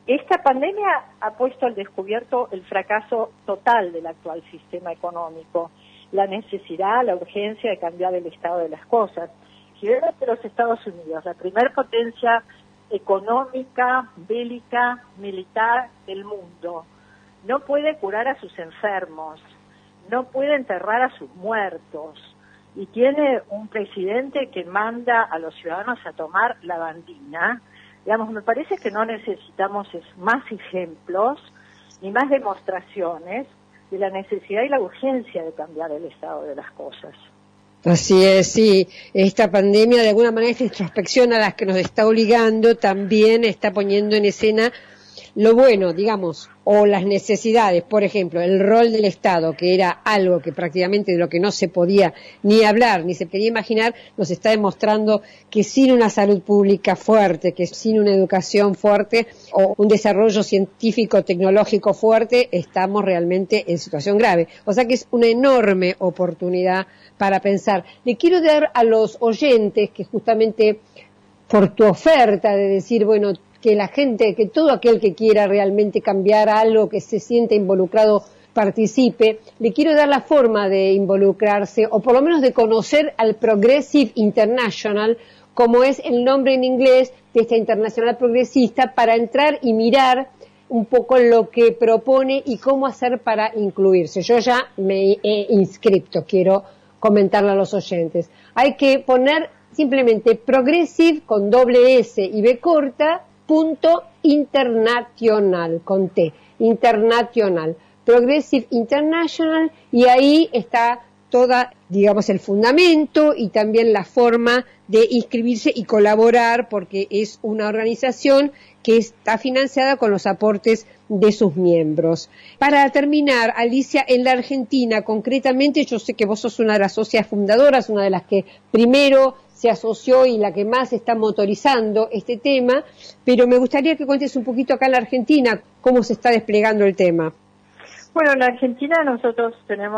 Esta pandemia ha puesto al descubierto el fracaso total del actual sistema económico, la necesidad, la urgencia de cambiar el estado de las cosas. Si vemos que los Estados Unidos, la primer potencia económica, bélica, militar del mundo, no puede curar a sus enfermos, no puede enterrar a sus muertos, y tiene un presidente que manda a los ciudadanos a tomar la bandina, digamos, me parece que no necesitamos más ejemplos ni más demostraciones de la necesidad y la urgencia de cambiar el estado de las cosas. Así es, sí. Esta pandemia, de alguna manera, esta introspección a la que nos está obligando, también está poniendo en escena lo bueno, digamos, o las necesidades. Por ejemplo, el rol del Estado, que era algo que prácticamente de lo que no se podía ni hablar, ni se podía imaginar, nos está demostrando que sin una salud pública fuerte, que sin una educación fuerte o un desarrollo científico, tecnológico fuerte, estamos realmente en situación grave. O sea que es una enorme oportunidad para pensar. Le quiero dar a los oyentes que justamente por tu oferta de decir, bueno, que la gente, que todo aquel que quiera realmente cambiar algo, que se siente involucrado, participe, le quiero dar la forma de involucrarse, o por lo menos de conocer al Progressive International, como es el nombre en inglés de esta internacional progresista, para entrar y mirar un poco lo que propone y cómo hacer para incluirse. Yo ya me he inscrito, quiero comentarle a los oyentes. Hay que poner simplemente Progressive con doble S y B corta, .international, con T, internacional, Progressive International, y ahí está toda, digamos, el fundamento y también la forma de inscribirse y colaborar, porque es una organización que está financiada con los aportes de sus miembros. Para terminar, Alicia, en la Argentina, concretamente, yo sé que vos sos una de las socias fundadoras, una de las que primero se asoció y la que más está motorizando este tema, pero me gustaría que cuentes un poquito acá en la Argentina cómo se está desplegando el tema. Bueno, en la Argentina nosotros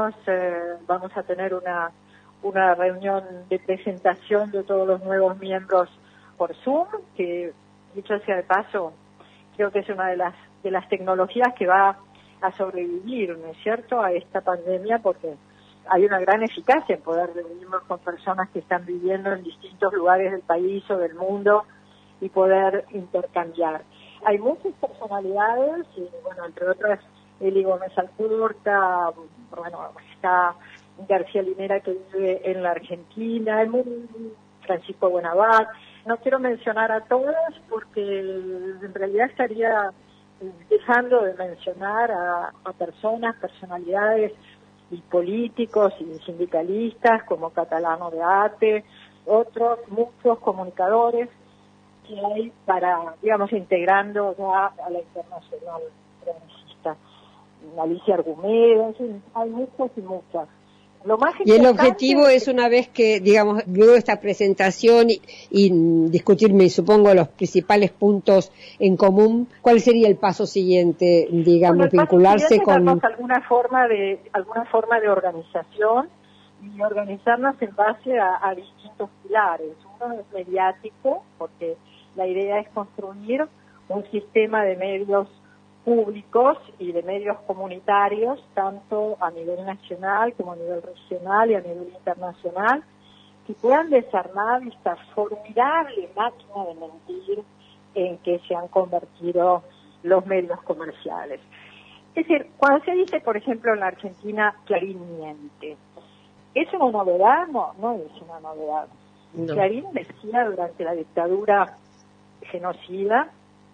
vamos a tener una reunión de presentación de todos los nuevos miembros por Zoom, que dicho sea de paso, creo que es una de las tecnologías que va a sobrevivir, ¿no es cierto?, a esta pandemia, porque hay una gran eficacia en poder reunirnos con personas que están viviendo en distintos lugares del país o del mundo y poder intercambiar. Hay muchas personalidades, y bueno, entre otras, Eli Gómez Alcorta, bueno, está García Linera, que vive en la Argentina, Francisco Buenavat. No quiero mencionar a todas porque en realidad estaría dejando de mencionar a personalidades y políticos y sindicalistas como Catalano de ATE, otros muchos comunicadores que hay para, digamos, integrando ya a la internacional progresista. Alicia Argumedo, en fin, hay muchos y muchas. Y el objetivo es, una vez que, digamos, luego de esta presentación y discutir, me supongo, los principales puntos en común, ¿cuál sería el paso siguiente, digamos, vincularse con alguna forma de organización y organizarnos en base a distintos pilares? Uno es mediático, porque la idea es construir un sistema de medios públicos y de medios comunitarios, tanto a nivel nacional como a nivel regional y a nivel internacional, que puedan desarmar esta formidable máquina de mentir en que se han convertido los medios comerciales. Es decir, cuando se dice, por ejemplo, en la Argentina, Clarín miente, ¿es una novedad? No, no es una novedad. No. Clarín decía durante la dictadura genocida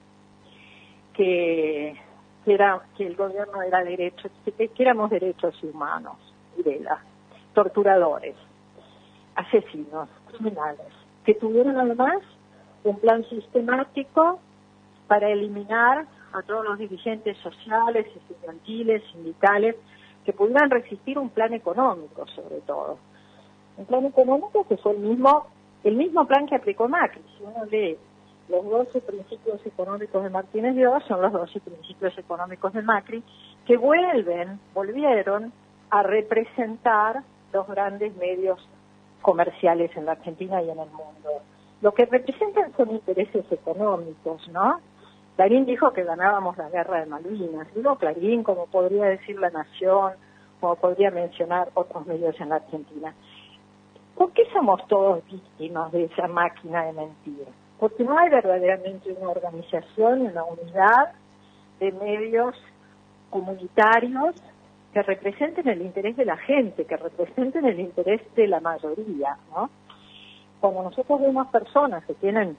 que el gobierno era que éramos derechos humanos, torturadores, asesinos, criminales, que tuvieron además un plan sistemático para eliminar a todos los dirigentes sociales, estudiantiles, sindicales, que pudieran resistir un plan económico, sobre todo. Un plan económico que fue el mismo plan que aplicó Macri. Si uno lee los 12 principios económicos de Martínez Dios, son los 12 principios económicos de Macri, que volvieron a representar los grandes medios comerciales en la Argentina y en el mundo. Lo que representan son intereses económicos, ¿no? Clarín dijo que ganábamos la guerra de Malvinas. Digo Clarín, como podría decir La Nación, como podría mencionar otros medios en la Argentina. ¿Por qué somos todos víctimas de esa máquina de mentir? Porque no hay verdaderamente una organización, una unidad de medios comunitarios que representen el interés de la gente, que representen el interés de la mayoría, ¿no? Cuando nosotros vemos personas que tienen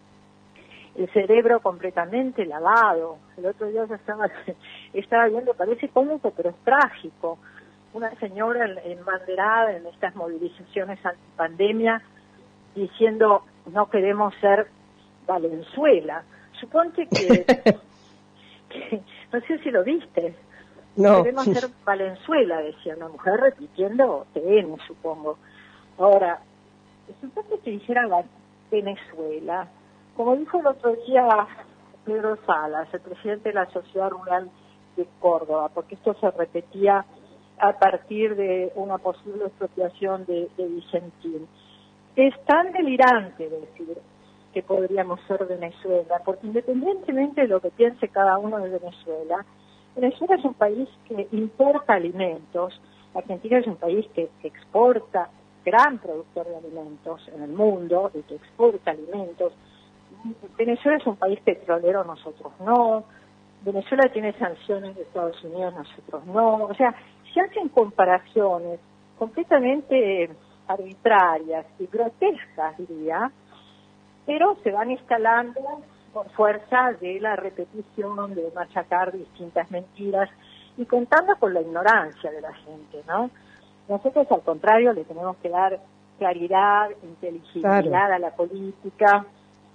el cerebro completamente lavado, el otro día yo estaba viendo, parece cómico, pero es trágico, una señora embanderada en estas movilizaciones antipandemia diciendo no queremos ser Valenzuela. Suponte que no sé si lo viste. No queremos ser Valenzuela, decía una mujer repitiendo TN, supongo. Ahora, suponte que dijera Venezuela, como dijo el otro día Pedro Salas, el presidente de la Sociedad Rural de Córdoba, porque esto se repetía a partir de una posible expropiación de Vicentín. Es tan delirante decir que podríamos ser Venezuela, porque independientemente de lo que piense cada uno de Venezuela, Venezuela es un país que importa alimentos, Argentina es un país que exporta, gran productor de alimentos en el mundo y que exporta alimentos. Venezuela es un país petrolero, nosotros no. Venezuela tiene sanciones de Estados Unidos, nosotros no. O sea, se hacen comparaciones completamente arbitrarias y grotescas, diría, pero se van instalando por fuerza de la repetición, de machacar distintas mentiras y contando con la ignorancia de la gente, ¿no? Nosotros, al contrario, le tenemos que dar claridad, inteligibilidad a la política,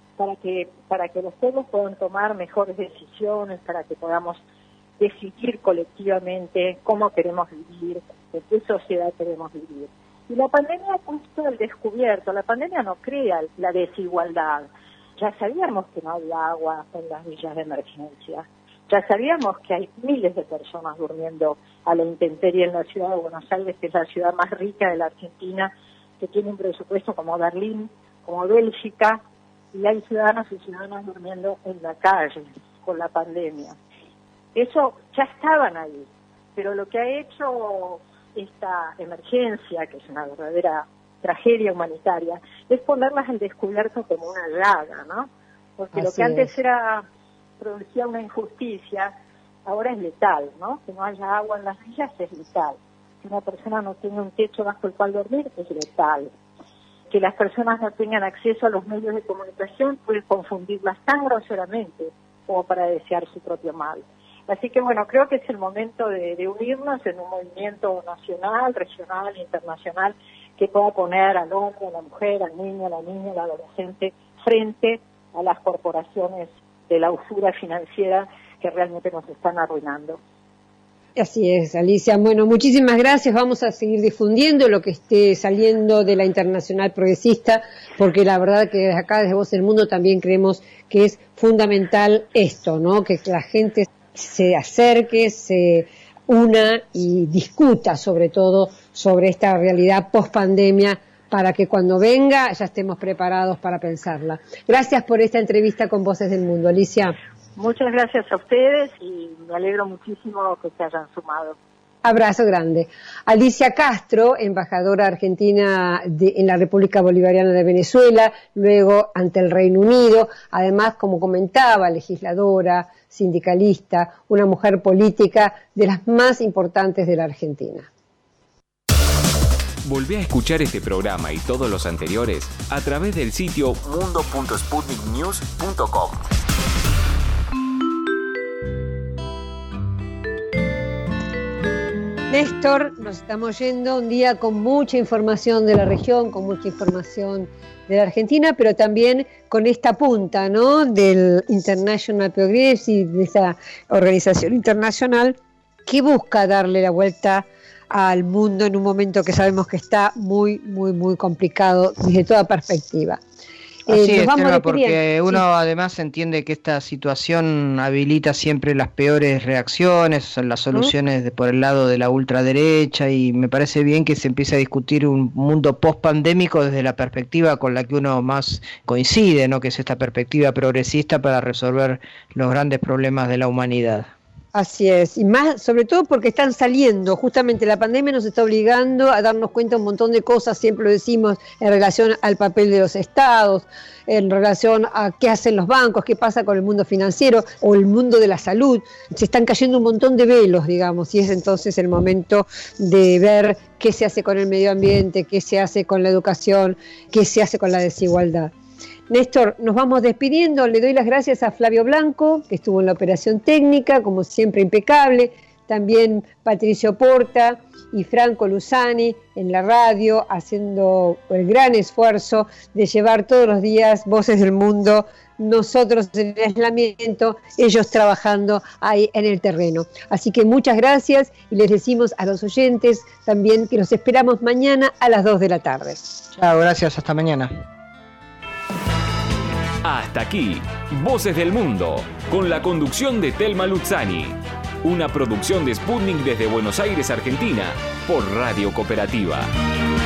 para que los pueblos puedan tomar mejores decisiones, para que podamos decidir colectivamente cómo queremos vivir, en qué sociedad queremos vivir. Y la pandemia ha puesto al descubierto, la pandemia no crea la desigualdad. Ya sabíamos que no había agua en las villas de emergencia, ya sabíamos que hay miles de personas durmiendo a la intemperie en la ciudad de Buenos Aires, que es la ciudad más rica de la Argentina, que tiene un presupuesto como Berlín, como Bélgica, y hay ciudadanos y ciudadanas durmiendo en la calle con la pandemia. Eso ya estaban ahí, pero lo que ha hecho esta emergencia, que es una verdadera tragedia humanitaria, es ponerlas al descubierto como una llaga, ¿no? Porque lo que antes producía una injusticia, ahora es letal, ¿no? Que no haya agua en las villas es letal. Que una persona no tenga un techo bajo el cual dormir es letal. Que las personas no tengan acceso a los medios de comunicación puede confundirlas tan groseramente como para desear su propio mal. Así que bueno, creo que es el momento de unirnos en un movimiento nacional, regional, internacional, que pueda poner al hombre, a la mujer, al niño, a la niña, al adolescente frente a las corporaciones de la usura financiera que realmente nos están arruinando. Así es, Alicia. Bueno, muchísimas gracias. Vamos a seguir difundiendo lo que esté saliendo de la Internacional Progresista, porque la verdad que desde acá, desde Voz del Mundo, también creemos que es fundamental esto, ¿no? Que la gente se acerque, se una y discuta sobre todo sobre esta realidad post-pandemia, para que cuando venga ya estemos preparados para pensarla. Gracias por esta entrevista con Voces del Mundo, Alicia. Muchas gracias a ustedes y me alegro muchísimo que se hayan sumado. Abrazo grande. Alicia Castro, embajadora argentina en la República Bolivariana de Venezuela, luego ante el Reino Unido, además, como comentaba, legisladora, sindicalista, una mujer política de las más importantes de la Argentina. Volvé a escuchar este programa y todos los anteriores a través del sitio mundo.sputniknews.com. Néstor, nos estamos yendo un día con mucha información de la región, con mucha información de la Argentina, pero también con esta punta, ¿no?, del International Progress y de esa organización internacional que busca darle la vuelta al mundo en un momento que sabemos que está muy, muy, muy complicado desde toda perspectiva. Así es, Telma, porque uno además entiende que esta situación habilita siempre las peores reacciones, las soluciones por el lado de la ultraderecha, y me parece bien que se empiece a discutir un mundo post-pandémico desde la perspectiva con la que uno más coincide, ¿no? Que es esta perspectiva progresista para resolver los grandes problemas de la humanidad. Así es, y más sobre todo porque están saliendo, justamente la pandemia nos está obligando a darnos cuenta de un montón de cosas, siempre lo decimos, en relación al papel de los estados, en relación a qué hacen los bancos, qué pasa con el mundo financiero o el mundo de la salud. Se están cayendo un montón de velos, digamos, y es entonces el momento de ver qué se hace con el medio ambiente, qué se hace con la educación, qué se hace con la desigualdad. Néstor, nos vamos despidiendo. Le doy las gracias a Flavio Blanco, que estuvo en la operación técnica, como siempre impecable. También Patricio Porta y Franco Luzani en la radio, haciendo el gran esfuerzo de llevar todos los días Voces del Mundo, nosotros en el aislamiento, ellos trabajando ahí en el terreno. Así que muchas gracias y les decimos a los oyentes también que los esperamos mañana a las 2 de la tarde. Chao, gracias, hasta mañana. Hasta aquí, Voces del Mundo, con la conducción de Telma Luzzani. Una producción de Sputnik desde Buenos Aires, Argentina, por Radio Cooperativa.